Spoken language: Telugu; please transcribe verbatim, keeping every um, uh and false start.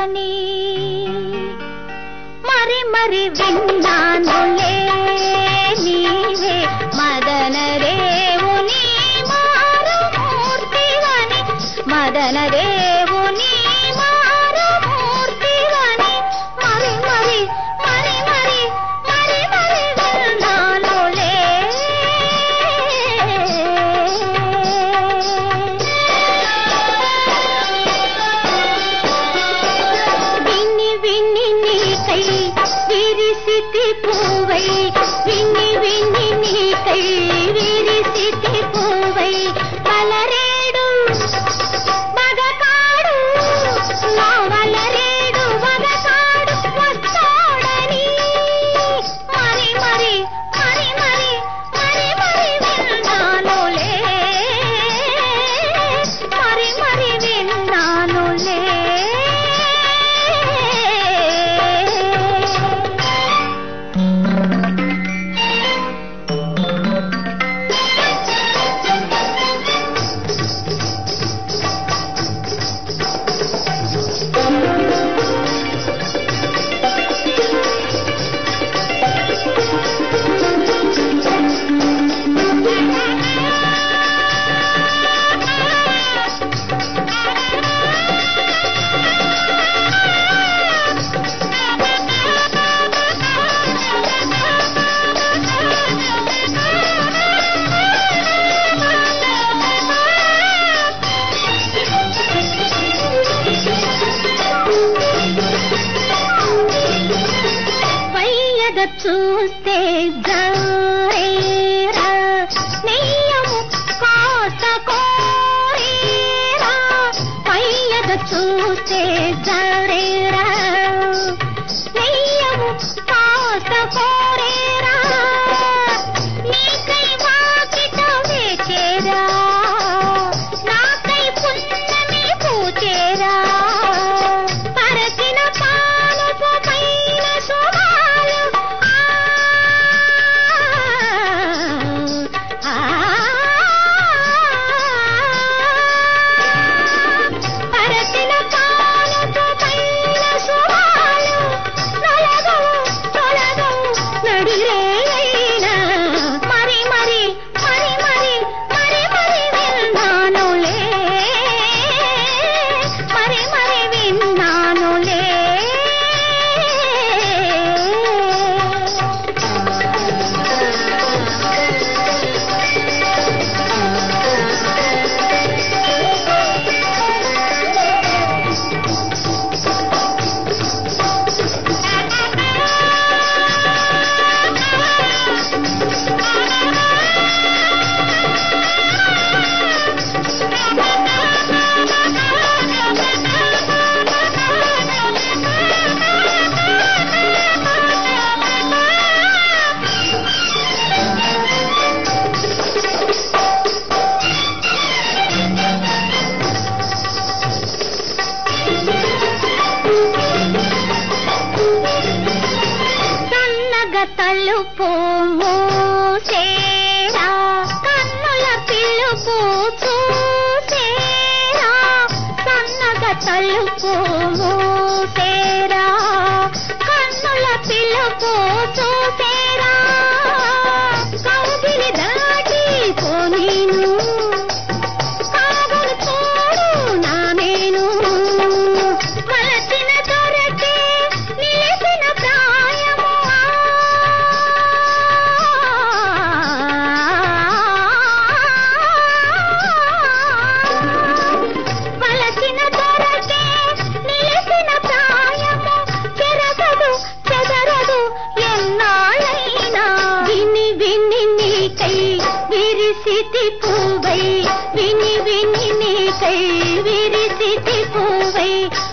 పోర్తివని మరి మరి విన్నానులే నీవే మదన దేవుని మారుమూర్తివని మదన దేవుని మారుమూర్తివని మరి మరి మరి మరి మరి మరి విన్నానులే విన్ని విన్ని నీకై విరిసితి పూవై విన్ని విన్ని నీకై విరిసితి పూవై వలరేడు మగకాడు నా వలరేడు మగకాడు వస్తాడని మరి మరి మరి మరి మరి మరి విన్నానులే మరి మరి విన్నానులే చూస్తే జారేరా నెయ్యము కోత కోరేరా పయ్యద చూస్తే జారేరా నెయ్యము కోత కోరేరా నీకై వాకిట వేచేరా నాకై పున్నమి పూచేరా పరచిన పాలపు పైన శోభాలు పరచిన పాలపు పైన శోభాలు నలగవు తొలగవు నడిరేనా మరి మరి మరి మరి మరి మరి విన్నానులే మరి మరి విన్నానులే తలుపు మూసేరా కన్నుల పిలుపు చూసేరా సన్నగ తలుపు మూసేరా కన్నుల పిలుపు చూసేరా కౌగిలి దాటి పోనీను కాగలు చూడు నా నేను వలసిన దొరకే నిలిసిన ప్రాయము వలసిన దొరకే నిలిసిన ప్రాయము చెరగదు చెదరదు ఎన్నాళ్ళైనా విని విని నీకై విరిసితి పూవై విని విని నీకై విరిసితి పూవై